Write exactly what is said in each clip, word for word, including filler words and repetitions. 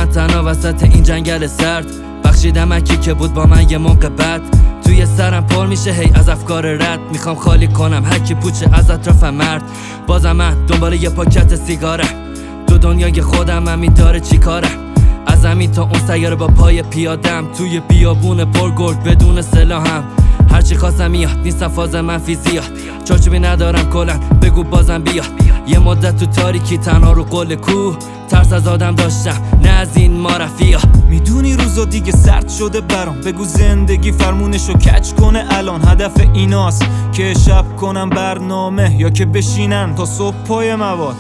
من تنها وسط این جنگل سرد. بخشیدم اکی که بود با من یه موقع بد. توی سرم پر میشه هی از افکار رد. میخوام خالی کنم هر کی پوچه از اطرافم مرد. بازم من دنبال یه پاکت سیگارم. تو دنیای خودم من میداره چی کارم. از زمین تا اون سیاره با پای پیادم. توی بیابون پر گرگ بدون سلاحم. هرچی خواستم میاد نیستم فاز منفی زیاد. چارچوبی ندارم کلن بگو بازم بیاد. یه مدت تو تاریکی تنها رو قل کوه. ترس از آدم داشتم نه از این معرفیا. میدونی روزا دیگه سرد شده برام. بگو زندگی فرمونشو کچ کنه الان. هدف ایناست که شب کنم برنامه یا که بشینن تا صبح پای مواد.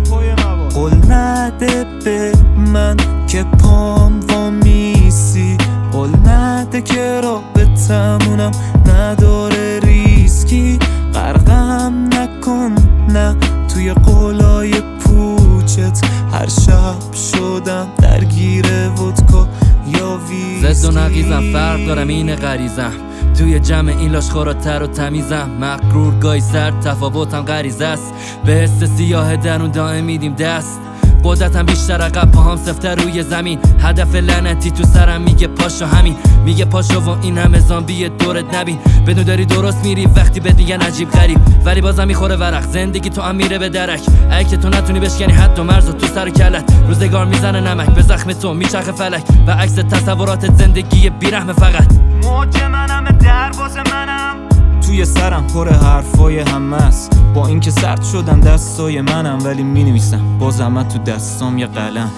قول نده به من که پام وامیسی. قول نده که را به تمونم نداره ریسکی. غرقم نکن نه توی قولای پوچت. هر شب شدم درگیر ودکا یا ویسکی. زد و نقیزم فرق دارم اینه غریزم. توی جمع این لاشخورا تر و تمیزم. مغرور گای سرد تفاوتم غریزه است. به حس سیاه درون دائم میدیم دست. قدرتم بیشتر عقب پاهم سفته روی زمین. هدف لعنتی تو سرم میگه پاشو همین. میگه پاشو و این همه زامبی دورت نبین. بدون داری درست میری وقتی بهت میگن عجیب غریب. ولی بازم میخوره ورق زندگی تو هم میره به درک. اگه که تو نتونی بشکنی حد و مرز تو سر کلت. روزگار میزنه نمک به زخم تو میچرخه فلک. و عکس تصورات زندگی بیرحم فقط. موج منم درواز منم. توی سرم پر حرفای همه است. با اینکه سرد شدن دستای منم ولی مینویسم بازم تو دستام یه قلم.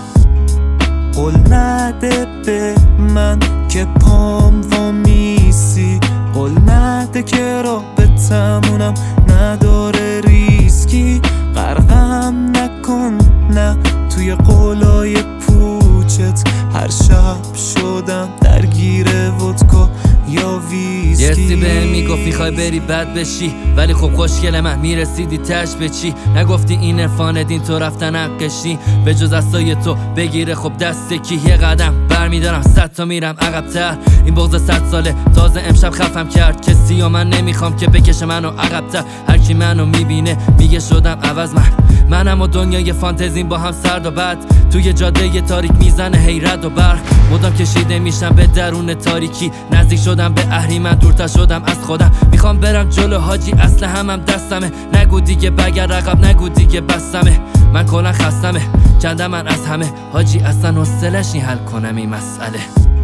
قول نده به من که پام وامیسی. قول نده که را به تمونم نداره ریسکی. غرقم نکن نه توی قولای پوچت. هر شب شدم درگیر ودکا یا ویسکی. یه سی بهم میگفت میخوای بری بد بشی. ولی خب خوشگل من میرسیدی تش به چی. نگفتی این عرفان دین تو رفتن حقشی. به جز دستای تو بگیره خب دست کی. یه قدم برمیدارم صد تا میرم عقب‌تر. این بغض صد ساله تازه امشب خفم کرد. کسی و من نمیخوام که بکشه منو عقب‌تر. هر کی منو میبینه میگه شدم عوض من. منم و دنیای فانتزیم با هم سرد و بد. توی جاده تاریک میزنه حیرت و برق. مدام کشیده میشم به درون تاریکی. نزدیک شدم به اهریمن دورتر شدم از خودم. میخوام برم جلو حاجی اصل همم دستمه. نگو دیگه بگر عقب نگو دیگه بستمه. من کلا خستمه کندم من از همه حاجی اصلا حوصله‌اش نی حل کنم این مسئله.